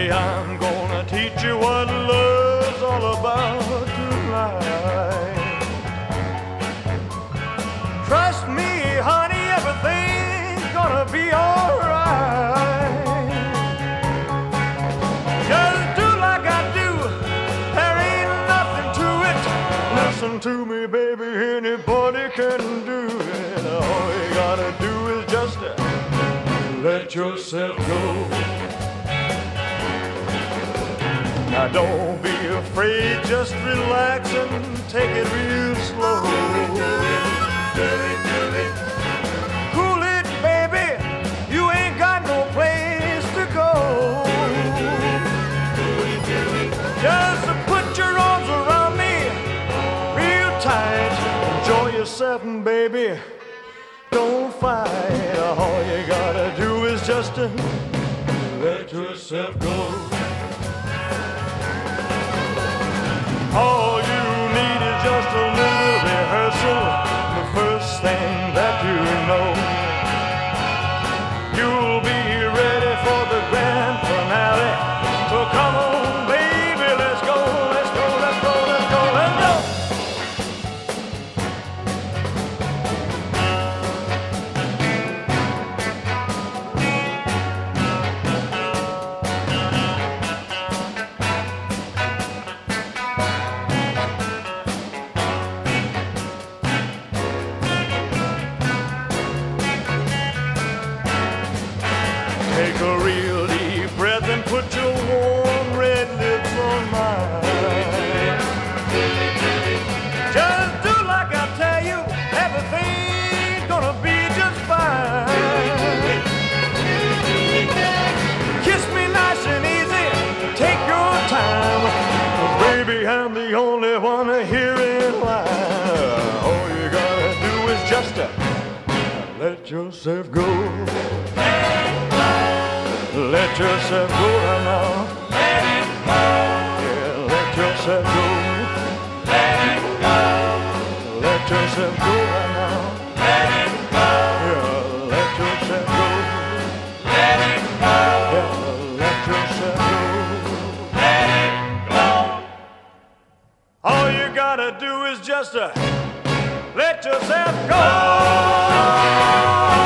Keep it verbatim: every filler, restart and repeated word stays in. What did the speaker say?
Honey, I'm gonna teach you what love's all about tonight. Trust me, honey, everything's gonna be alright. Just do like I do, there ain't nothing to it. Listen to me, baby, anybody can do it. All you gotta do is just let yourself go. Now don't be afraid, just relax and take it real slow. Cool it, baby, you ain't got no place to go. Just put your arms around me real tight. Enjoy yourself, baby, don't fight. All you gotta do is just to let yourself go. All you need is just a little rehearsal. The first thing that you know, you'll be ready for the grand finale. So come on, baby, let's go, let's go, let's go, let's go, let's go. Take a real deep breath and put your warm red lips on mine. Just do like I tell you, everything's gonna be just fine. Kiss me nice and easy, take your time. Baby, I'm the only one here in line. All you gotta do is just uh, let yourself go. Let yourself go right now. Let it go. Yeah, let yourself go. Let it go. Let yourself go right now. Let it go. Yeah, let yourself go. Let it go. Yeah, let yourself go. Let it go. All you gotta do is just uh, let yourself go.